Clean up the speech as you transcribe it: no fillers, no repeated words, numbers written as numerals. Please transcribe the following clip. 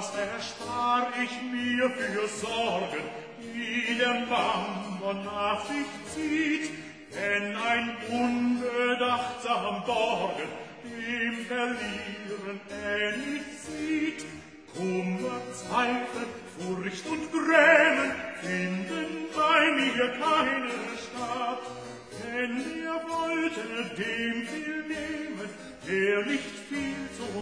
das erspar ich mir für Sorgen, die der Mammon nach sich zieht, denn ein unbedachtsam Borgen dem Verlieren ähnlich sieht. Kummer, Zweifel, Furcht und Grämen finden bei mir keine Statt, denn er wollte dem viel nehmen, der nicht viel zu